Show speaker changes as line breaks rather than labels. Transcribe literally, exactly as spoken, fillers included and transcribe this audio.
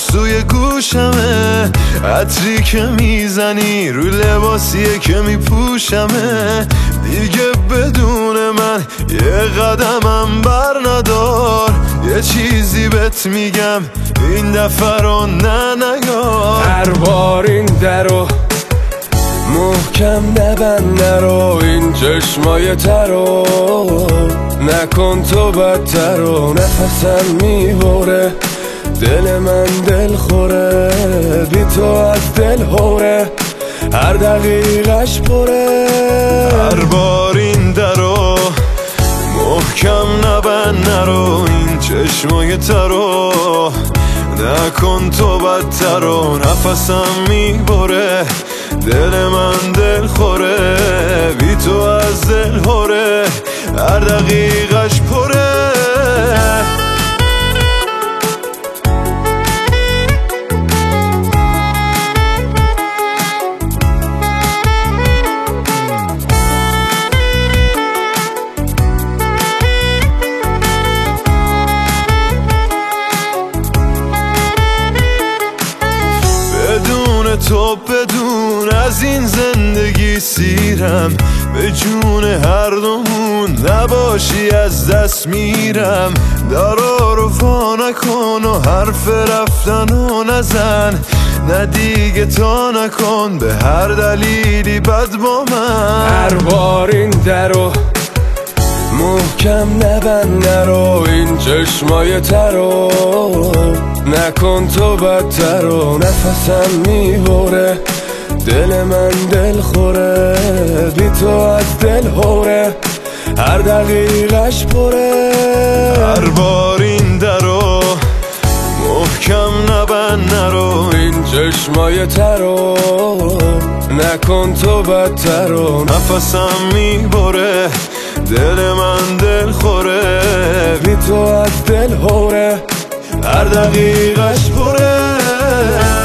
سوی گوشمه، عطری که میزنی رو لباسیه که میپوشمه. دیگه بدون من یه قدمم بر ندار، یه چیزی بهت میگم این دفعه رو نه نگار.
هر بار این درو محکم نبند، نرو این چشمای ترو نکن تو بدترو. نفسم میبره دل من دل خوره، بی تو از دل هوره هر دقیقش پره.
هر بار این درو محکم نبند، نرو این چشمای ترو نکن تو بدترو. نفسم میبره دل من دل خوره، بی تو از دل هوره هر دقیقش پره. بدون تو بدون از این زندگی سیرم، به جون هر دومون نباشی از دست میرم. درا رو وا نکن و حرف رفتنو نزن، نه دیگه تا نکن به هر دلیلی بد با من.
هر بار این درو محکم نبند، نرو این چشمای ترو نکن تو بدترو. نفسم میبره دل من دل خوره، بی تو از دل هوره هر دقیقش پره.
هر بار این درو محکم نبند، نرو این
چشمای ترو نکن تو بدترو.
نفسم میبره دل من دل خوره،
بی تو از دل هوره هر دقیقش پره.